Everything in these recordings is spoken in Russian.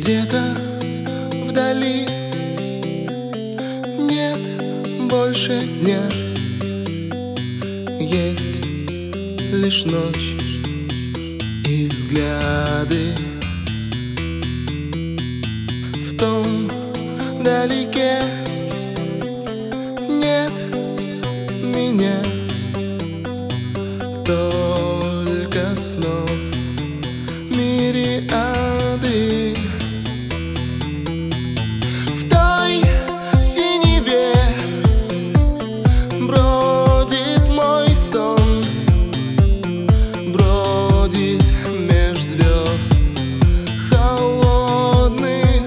Где-то вдали нет больше дня, есть лишь ночь и взгляды. В том далеке нет меня, только снов мириады. В той синеве бродит мой сон, бродит меж звезд холодных.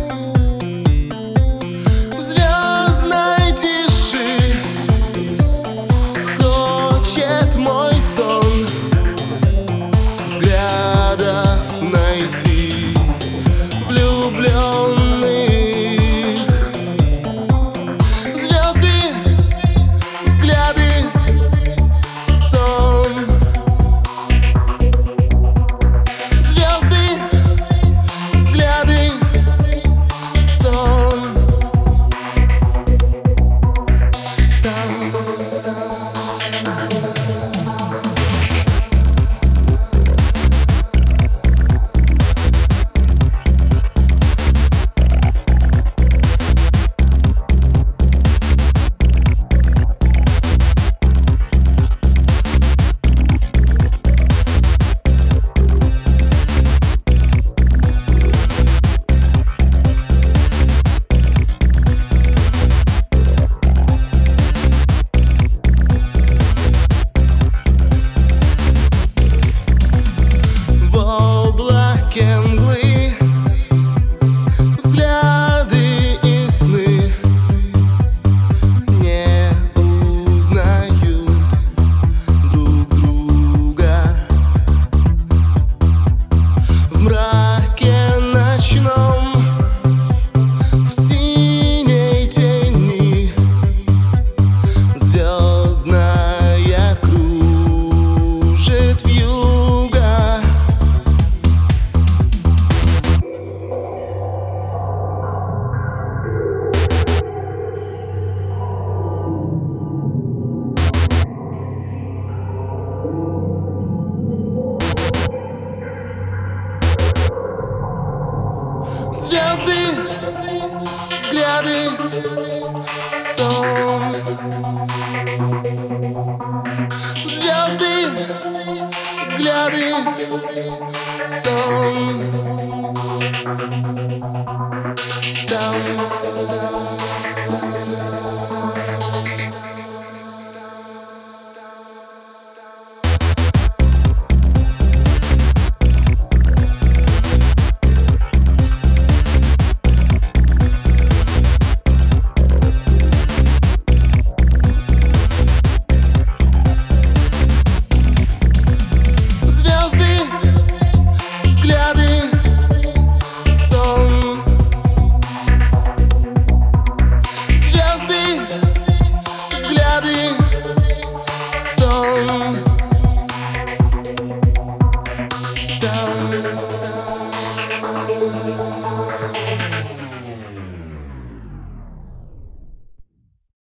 В звездной тиши хочет мой сон взглядов найти влюбленных. Звезды, взгляды, сон. Звезды, взгляды, сон. Там. Мглы, взгляды и сны не узнают друг друга. В мраке ночном, в синей тени звездная кружит вьюга. Звезды, взгляды, сон. Звезды, взгляды, сон. Там. Down.